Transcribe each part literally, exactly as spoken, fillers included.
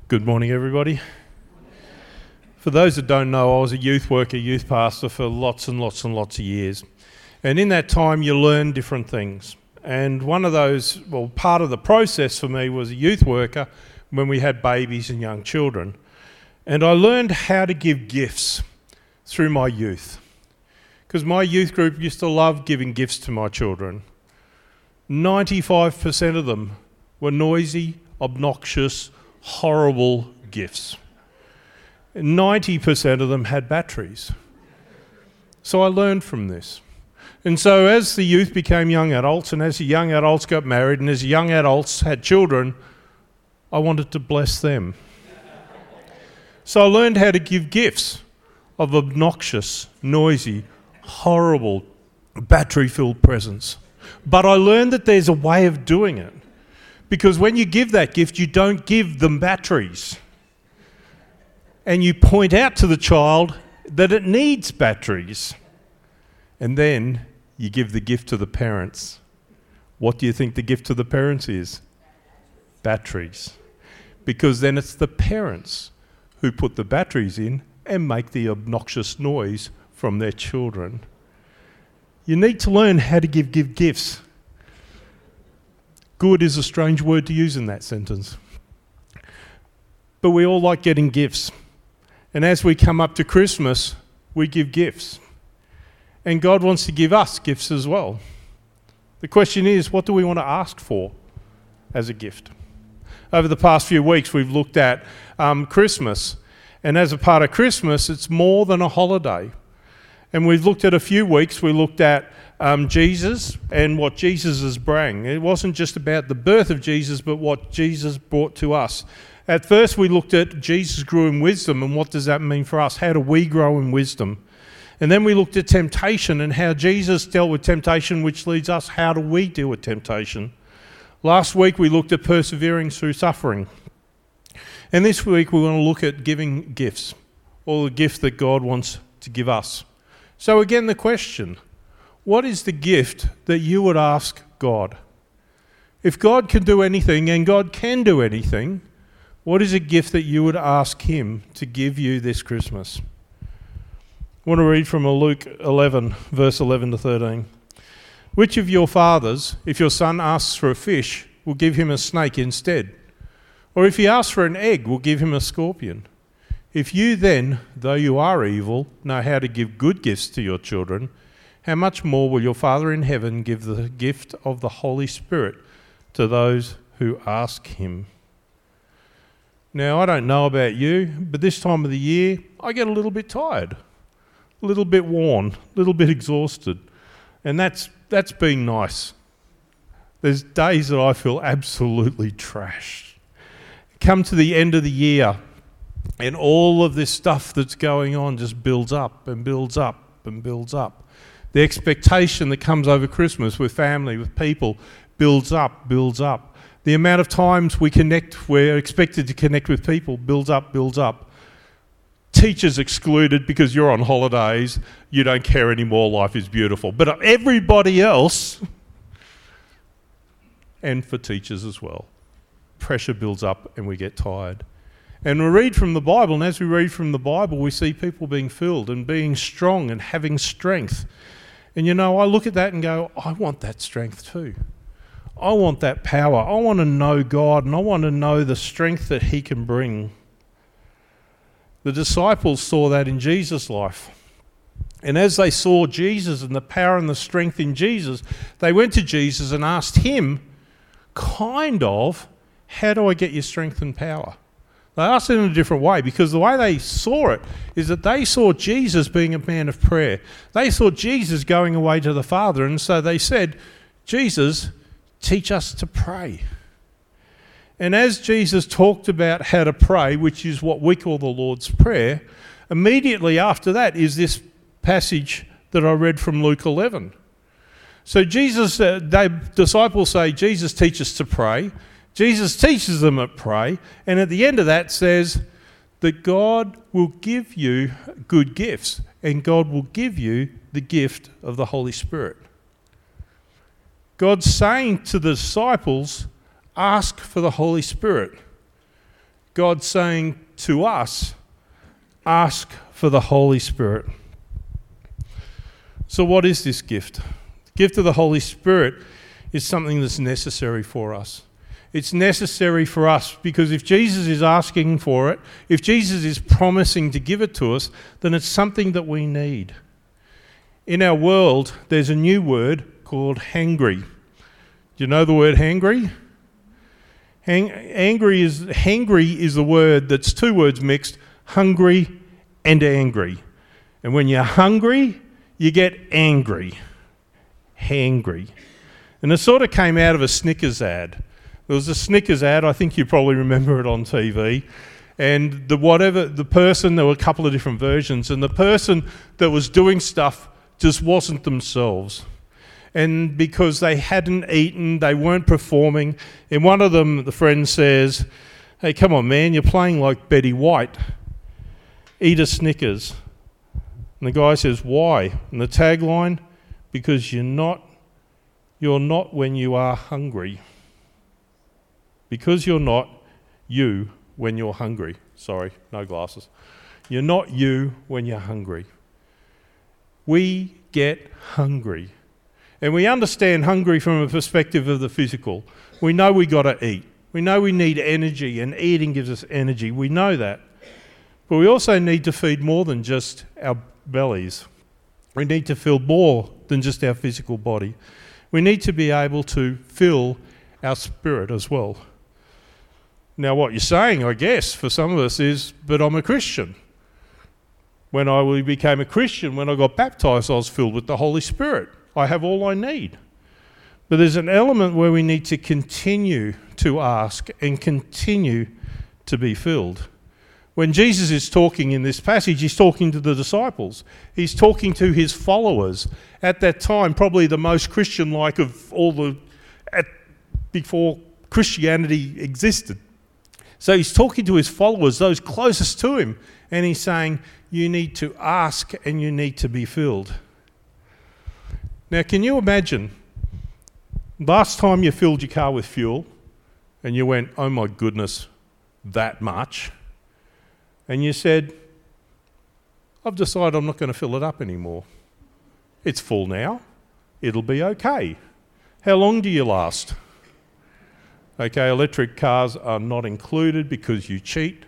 Good morning, everybody. For those that don't know, I was a youth worker, youth pastor for lots and lots and lots of years. And in that time, you learn different things. And one of those, well, part of the process for me was a youth worker when we had babies and young children. And I learned how to give gifts through my youth. Because my youth group used to love giving gifts to my children. ninety-five percent of them were noisy, obnoxious, horrible gifts. ninety percent of them had batteries. So I learned from this. And so as the youth became young adults, and as the young adults got married, and as the young adults had children, I wanted to bless them. So I learned how to give gifts of obnoxious, noisy, horrible, battery-filled presents. But I learned that there's a way of doing it. Because when you give that gift, you don't give them batteries. And you point out to the child that it needs batteries. And then you give the gift to the parents. What do you think the gift to the parents is? Batteries. Because then it's the parents who put the batteries in and make the obnoxious noise from their children. You need to learn how to give, give gifts. Good is a strange word to use in that sentence. But we all like getting gifts. And as we come up to Christmas, we give gifts. And God wants to give us gifts as well. The question is, what do we want to ask for as a gift? Over the past few weeks, we've looked at um, Christmas. And as a part of Christmas, it's more than a holiday. And we've looked at a few weeks, we looked at um, Jesus and what Jesus is bringing. It wasn't just about the birth of Jesus, but what Jesus brought to us. At first, we looked at Jesus grew in wisdom, and what does that mean for us? How do we grow in wisdom? And then we looked at temptation and how Jesus dealt with temptation, which leads us, how do we deal with temptation? Last week, we looked at persevering through suffering. And this week, we want to look at giving gifts, or the gift that God wants to give us. So again, the question, what is the gift that you would ask God? If God can do anything, and God can do anything, what is a gift that you would ask him to give you this Christmas? I want to read from Luke eleven, verse eleven to thirteen. Which of your fathers, if your son asks for a fish, will give him a snake instead? Or if he asks for an egg, will give him a scorpion? If you then, though you are evil, know how to give good gifts to your children, how much more will your Father in heaven give the gift of the Holy Spirit to those who ask him? Now, I don't know about you, but this time of the year, I get a little bit tired, a little bit worn, a little bit exhausted. And that's that's being nice. There's days that I feel absolutely trashed. Come to the end of the year, and all of this stuff that's going on just builds up and builds up and builds up. The expectation that comes over Christmas with family, with people, builds up, builds up. The amount of times we connect, we're expected to connect with people, builds up, builds up. Teachers excluded because you're on holidays, you don't care anymore, life is beautiful. But everybody else, and for teachers as well, pressure builds up and we get tired. And we read from the Bible, and as we read from the Bible, we see people being filled and being strong and having strength. And you know, I look at that and go, I want that strength too. I want that power. I want to know God, and I want to know the strength that he can bring. The disciples saw that in Jesus' life. And as they saw Jesus and the power and the strength in Jesus, they went to Jesus and asked him, kind of, how do I get your strength and power? They asked it in a different way, because the way they saw it is that they saw Jesus being a man of prayer. They saw Jesus going away to the Father, and so they said, Jesus, teach us to pray. And as Jesus talked about how to pray, which is what we call the Lord's Prayer, immediately after that is this passage that I read from Luke eleven. So Jesus, uh, the disciples say, Jesus, teach us to pray. Jesus teaches them to pray, and at the end of that says that God will give you good gifts, and God will give you the gift of the Holy Spirit. God's saying to the disciples, ask for the Holy Spirit. God's saying to us, ask for the Holy Spirit. So what is this gift? The gift of the Holy Spirit is something that's necessary for us. It's necessary for us because if Jesus is asking for it, if Jesus is promising to give it to us, then it's something that we need. In our world, there's a new word called hangry. Do you know the word hangry? Hang, angry is, hangry is the word that's two words mixed, hungry and angry. And when you're hungry, you get angry. Hangry. And it sort of came out of a Snickers ad. There was a Snickers ad, I think you probably remember it on T V, and the whatever, the person, there were a couple of different versions, and the person that was doing stuff just wasn't themselves. And because they hadn't eaten, they weren't performing, and one of them, the friend says, hey, come on man, you're playing like Betty White. Eat a Snickers. And the guy says, why? And the tagline, because you're not, you're not when you are hungry. Because you're not you when you're hungry. Sorry, no glasses. You're not you when you're hungry. We get hungry. And we understand hungry from a perspective of the physical. We know we got to eat. We know we need energy, and eating gives us energy. We know that. But we also need to feed more than just our bellies. We need to fill more than just our physical body. We need to be able to fill our spirit as well. Now what you're saying, I guess, for some of us is, but I'm a Christian. When I became a Christian, when I got baptised, I was filled with the Holy Spirit. I have all I need. But there's an element where we need to continue to ask and continue to be filled. When Jesus is talking in this passage, he's talking to the disciples. He's talking to his followers. At that time, probably the most Christian-like of all the, at, before Christianity existed. So he's talking to his followers, those closest to him, and he's saying, you need to ask and you need to be filled. Now, can you imagine, last time you filled your car with fuel and you went, oh my goodness, that much, and you said, I've decided I'm not going to fill it up anymore. It's full now. It'll be okay. How long do you last? Okay, electric cars are not included because you cheat.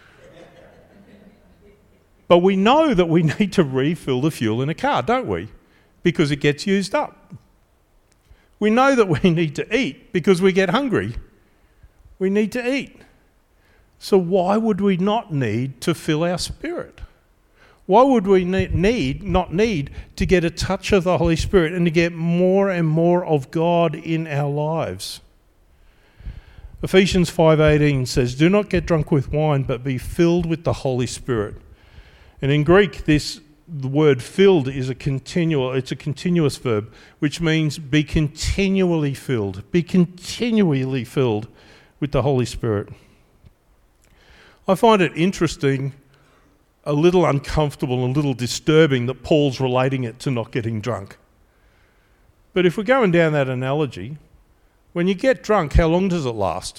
But we know that we need to refill the fuel in a car, don't we? Because it gets used up. We know that we need to eat because we get hungry. We need to eat. So why would we not need to fill our spirit? Why would we need, not need to get a touch of the Holy Spirit and to get more and more of God in our lives? Ephesians five eighteen says, do not get drunk with wine, but be filled with the Holy Spirit. And in Greek, this the word filled is a continual, it's a continuous verb, which means be continually filled. Be continually filled with the Holy Spirit. I find it interesting, a little uncomfortable, a little disturbing that Paul's relating it to not getting drunk. But if we're going down that analogy, when you get drunk, how long does it last?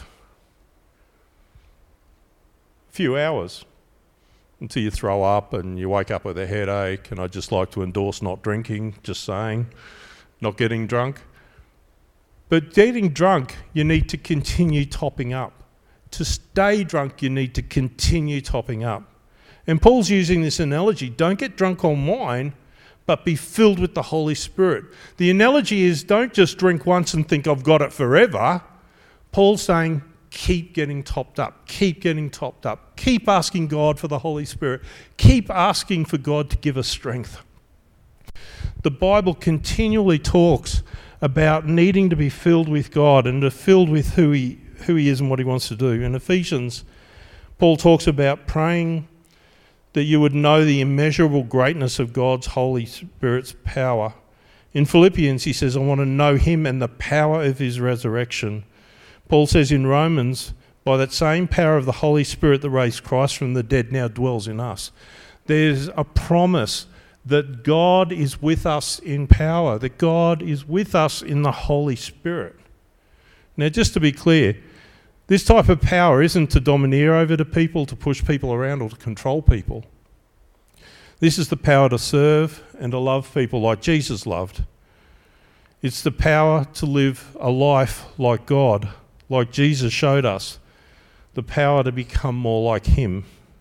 A few hours. Until you throw up and you wake up with a headache, and I'd just like to endorse not drinking, just saying, not getting drunk. But getting drunk, you need to continue topping up. To stay drunk, you need to continue topping up. And Paul's using this analogy, don't get drunk on wine, but be filled with the Holy Spirit. The analogy is don't just drink once and think I've got it forever. Paul's saying, keep getting topped up, keep getting topped up, keep asking God for the Holy Spirit, keep asking for God to give us strength. The Bible continually talks about needing to be filled with God and to filled with who he, who he is and what he wants to do. In Ephesians, Paul talks about praying that you would know the immeasurable greatness of God's Holy Spirit's power. In Philippians, he says, I want to know him and the power of his resurrection. Paul says in Romans, by that same power of the Holy Spirit that raised Christ from the dead now dwells in us. There's a promise that God is with us in power, that God is with us in the Holy Spirit. Now, just to be clear, This type of power isn't to domineer over the people, to push people around or to control people. This is the power to serve and to love people like Jesus loved. It's the power to live a life like God, like Jesus showed us. The power to become more like him.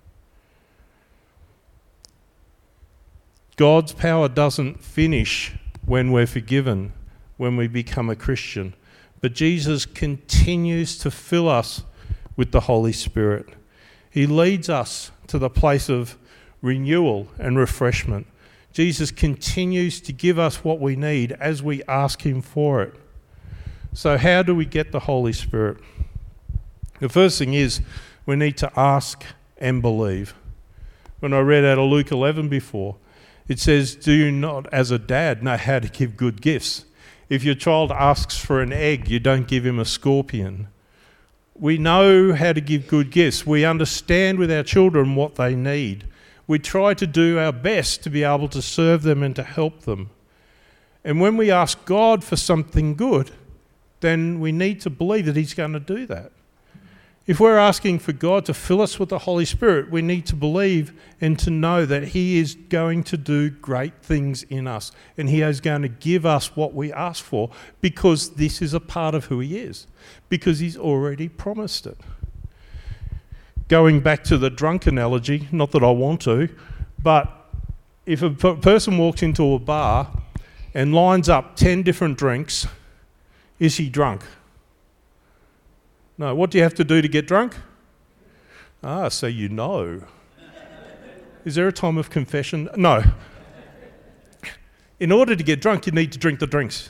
God's power doesn't finish when we're forgiven, when we become a Christian. But Jesus continues to fill us with the Holy Spirit. He leads us to the place of renewal and refreshment. Jesus continues to give us what we need as we ask him for it. So how do we get the Holy Spirit? The first thing is we need to ask and believe. When I read out of Luke eleven before, it says, do you not as a dad know how to give good gifts? If your child asks for an egg, you don't give him a scorpion. We know how to give good gifts. We understand with our children what they need. We try to do our best to be able to serve them and to help them. And when we ask God for something good, then we need to believe that he's going to do that. If we're asking for God to fill us with the Holy Spirit, we need to believe and to know that he is going to do great things in us and he is going to give us what we ask for, because this is a part of who he is, because he's already promised it. Going back to the drunk analogy, not that I want to, but if a p- person walks into a bar and lines up ten different drinks, is he drunk? No. What do you have to do to get drunk? Ah, so you know. Is there a time of confession? No. In order to get drunk, you need to drink the drinks.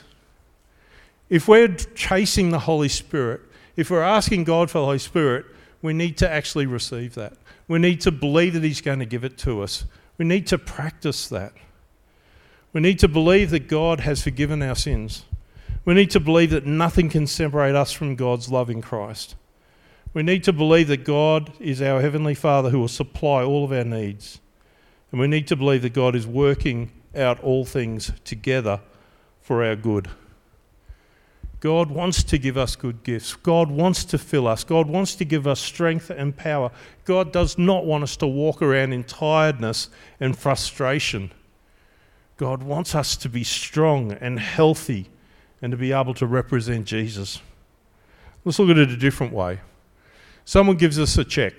If we're chasing the Holy Spirit, if we're asking God for the Holy Spirit, we need to actually receive that. We need to believe that he's going to give it to us. We need to practice that. We need to believe that God has forgiven our sins. We need to believe that nothing can separate us from God's love in Christ. We need to believe that God is our Heavenly Father who will supply all of our needs. And we need to believe that God is working out all things together for our good. God wants to give us good gifts. God wants to fill us. God wants to give us strength and power. God does not want us to walk around in tiredness and frustration. God wants us to be strong and healthy and to be able to represent Jesus. Let's look at it a different way. Someone gives us a check.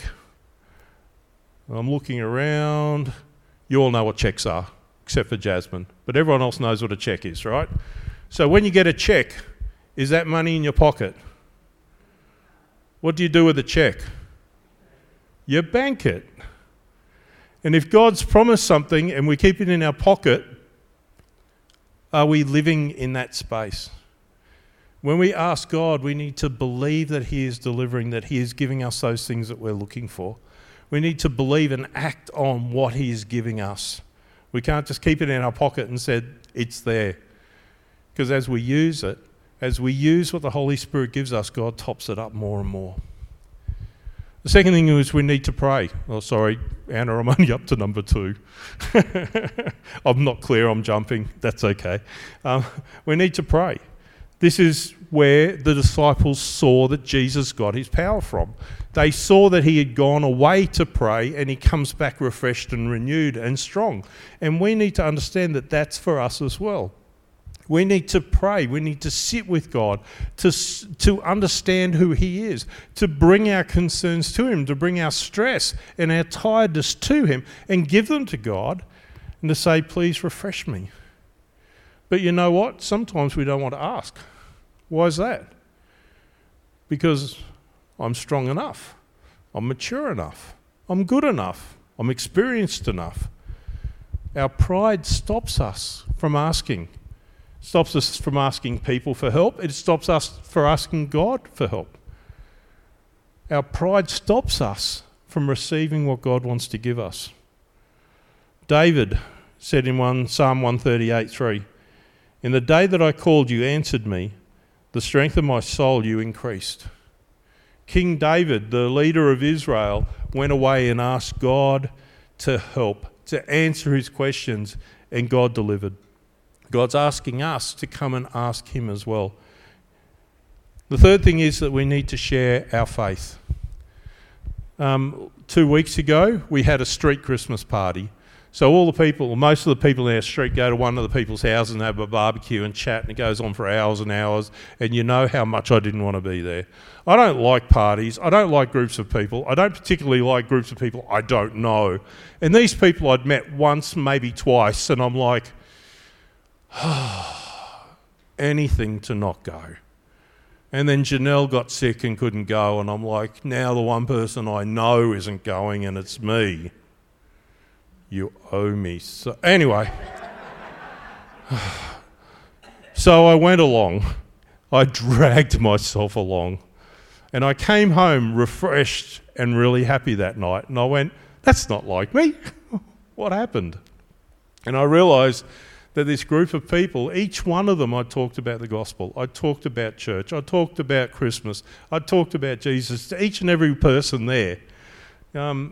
I'm looking around. You all know what checks are, except for Jasmine. But everyone else knows what a check is, right? So when you get a check, is that money in your pocket? What do you do with a check? You bank it. And if God's promised something and we keep it in our pocket, are we living in that space? When we ask God, we need to believe that he is delivering, that he is giving us those things that we're looking for. We need to believe and act on what he is giving us. We can't just keep it in our pocket and say, it's there. Because as we use it, as we use what the Holy Spirit gives us, God tops it up more and more. The second thing is we need to pray. Oh, sorry, Anna, I'm only up to number two. I'm not clear, I'm jumping. That's okay. Um, we need to pray. This is where the disciples saw that Jesus got his power from. They saw that he had gone away to pray and he comes back refreshed and renewed and strong. And we need to understand that that's for us as well. We need to pray. We need to sit with God, to, to understand who he is, to bring our concerns to him, to bring our stress and our tiredness to him and give them to God and to say, please refresh me. But you know what? Sometimes we don't want to ask. Why is that? Because I'm strong enough. I'm mature enough. I'm good enough. I'm experienced enough. Our pride stops us from asking. Stops us from asking people for help. It stops us from asking God for help. Our pride stops us from receiving what God wants to give us. David said in one, Psalm one thirty-eight three, in the day that I called, you answered me. The strength of my soul you increased. King David, the leader of Israel, went away and asked God to help, to answer his questions, and God delivered. God's asking us to come and ask him as well. The third thing is that we need to share our faith. Um, two weeks ago, we had a street Christmas party. So all the people, most of the people in our street go to one of the people's houses and have a barbecue and chat, and it goes on for hours and hours, and you know how much I didn't want to be there. I don't like parties. I don't like groups of people. I don't particularly like groups of people I don't know. And these people I'd met once, maybe twice, and I'm like, anything to not go. And then Janelle got sick and couldn't go, and I'm like, now the one person I know isn't going, and it's me. You owe me. So anyway, so I went along. I dragged myself along. And I came home refreshed and really happy that night. And I went, that's not like me. What happened? And I realised that this group of people, each one of them, I talked about the gospel. I talked about church. I talked about Christmas. I talked about Jesus to each and every person there. Um,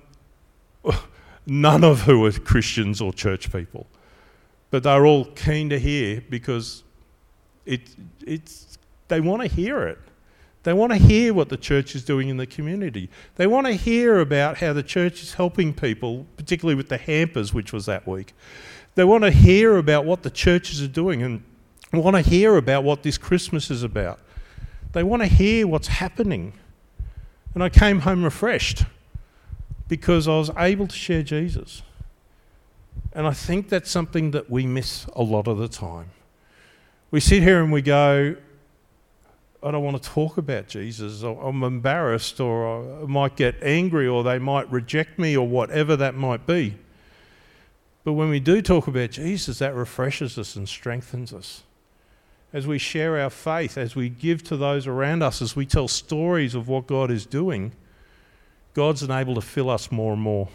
none of who were Christians or church people. But they're all keen to hear because it, it's, they want to hear it. They want to hear what the church is doing in the community. They want to hear about how the church is helping people, particularly with the hampers, which was that week. They want to hear about what the churches are doing and want to hear about what this Christmas is about. They want to hear what's happening. And I came home refreshed because I was able to share Jesus. And I think that's something that we miss a lot of the time. We sit here and we go, I don't want to talk about Jesus, or I'm embarrassed, or I might get angry, or they might reject me, or whatever that might be. But when we do talk about Jesus, that refreshes us and strengthens us. As we share our faith, as we give to those around us, as we tell stories of what God is doing, God's able to fill us more and more.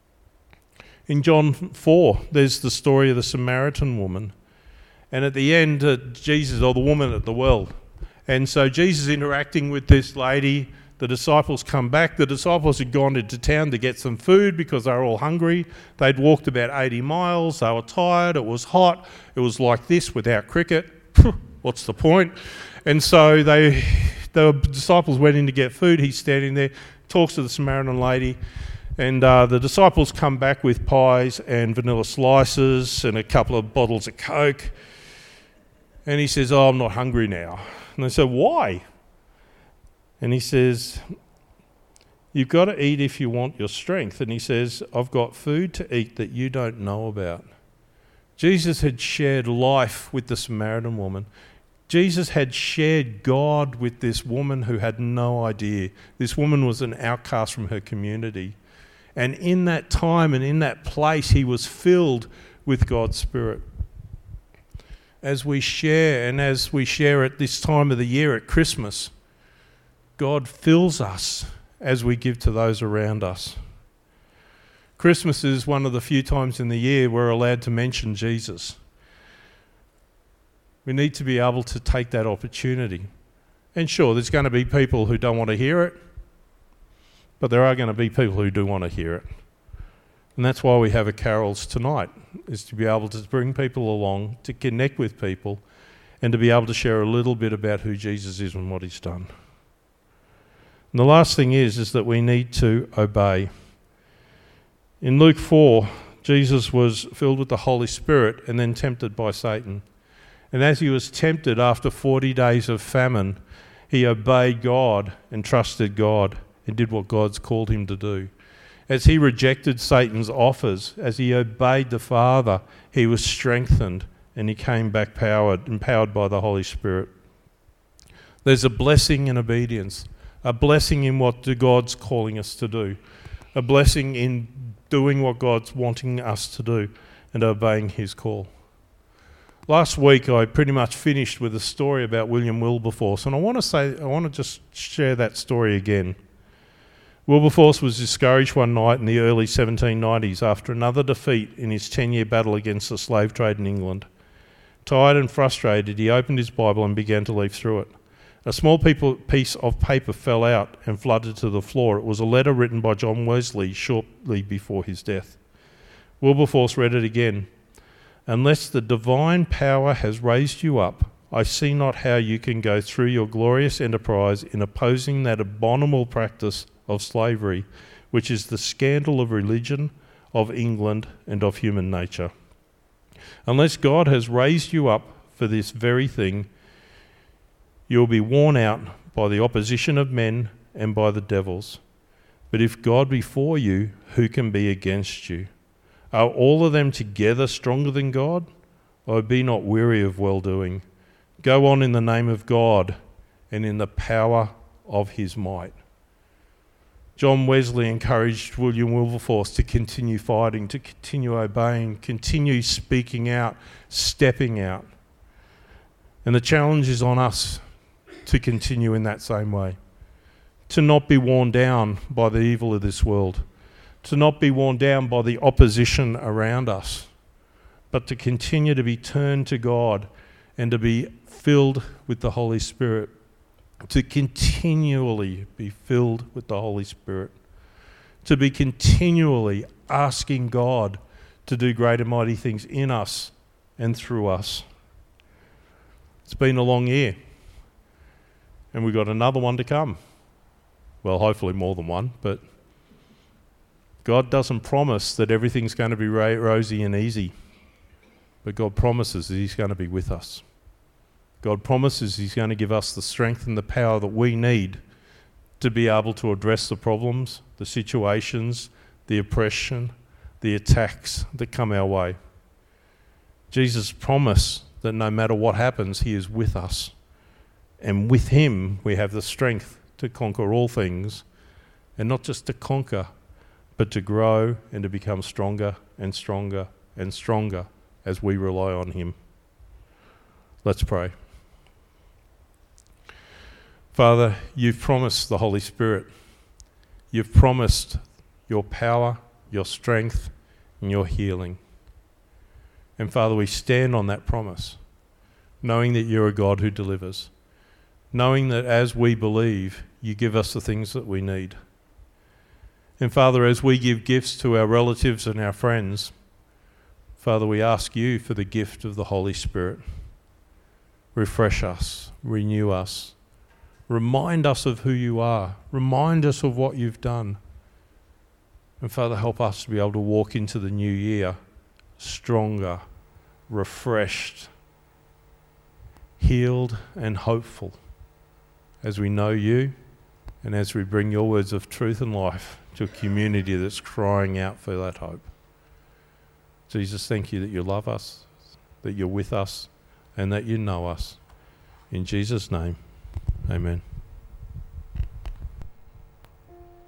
In John four, there's the story of the Samaritan woman. And at the end, uh, Jesus, or the woman at the well. And so Jesus interacting with this lady. The disciples come back. The disciples had gone into town to get some food because they were all hungry. They'd walked about eighty miles. They were tired. It was hot. It was like this without cricket. What's the point? And so they, the disciples went in to get food. He's standing there, talks to the Samaritan lady. And uh, the disciples come back with pies and vanilla slices and a couple of bottles of Coke. And he says, oh, I'm not hungry now. And they said, why? And he says, you've got to eat if you want your strength. And he says, I've got food to eat that you don't know about. Jesus had shared life with the Samaritan woman. Jesus had shared God with this woman who had no idea. This woman was an outcast from her community. And in that time and in that place, he was filled with God's Spirit. As we share, and as we share at this time of the year at Christmas, God fills us as we give to those around us. Christmas is one of the few times in the year we're allowed to mention Jesus. We need to be able to take that opportunity. And sure, there's going to be people who don't want to hear it, but there are going to be people who do want to hear it. And that's why we have a carols tonight, is to be able to bring people along, to connect with people, and to be able to share a little bit about who Jesus is and what he's done. And the last thing is, is that we need to obey. In Luke four, Jesus was filled with the Holy Spirit and then tempted by Satan. And as he was tempted after forty days of famine, he obeyed God and trusted God and did what God's called him to do. As he rejected Satan's offers, as he obeyed the Father, he was strengthened and he came back powered, empowered by the Holy Spirit. There's a blessing in obedience, a blessing in what God's calling us to do, a blessing in doing what God's wanting us to do and obeying his call. Last week I pretty much finished with a story about William Wilberforce, and I want to say, I want to just share that story again. Wilberforce was discouraged one night in the early seventeen nineties after another defeat in his ten-year battle against the slave trade in England. Tired and frustrated, he opened his Bible and began to leaf through it. A small piece of paper fell out and flooded to the floor. It was a letter written by John Wesley shortly before his death. Wilberforce read it again. Unless the divine power has raised you up, I see not how you can go through your glorious enterprise in opposing that abominable practice of slavery, which is the scandal of religion, of England, and of human nature. Unless God has raised you up for this very thing, you will be worn out by the opposition of men and by the devils. But if God be for you, who can be against you? Are all of them together stronger than God? Oh, be not weary of well-doing. Go on in the name of God and in the power of his might. John Wesley encouraged William Wilberforce to continue fighting, to continue obeying, continue speaking out, stepping out. And the challenge is on us to continue in that same way, to not be worn down by the evil of this world, to not be worn down by the opposition around us, but to continue to be turned to God and to be filled with the Holy Spirit, to continually be filled with the Holy Spirit, to be continually asking God to do great and mighty things in us and through us. It's been a long year, and we've got another one to come. Well, hopefully more than one, but God doesn't promise that everything's going to be ro- rosy and easy, but God promises that he's going to be with us. God promises he's going to give us the strength and the power that we need to be able to address the problems, the situations, the oppression, the attacks that come our way. Jesus promised that no matter what happens, he is with us. And with him, we have the strength to conquer all things, and not just to conquer, but to grow and to become stronger and stronger and stronger as we rely on him. Let's pray. Father, you've promised the Holy Spirit. You've promised your power, your strength, and your healing. And Father, we stand on that promise, knowing that you're a God who delivers, knowing that as we believe, you give us the things that we need. And Father, as we give gifts to our relatives and our friends, Father, we ask you for the gift of the Holy Spirit. Refresh us, renew us, remind us of who you are, remind us of what you've done. And Father, help us to be able to walk into the new year stronger, refreshed, healed and hopeful as we know you and as we bring your words of truth and life to a community that's crying out for that hope. Jesus, thank you that you love us, that you're with us, and that you know us. In Jesus' name, amen.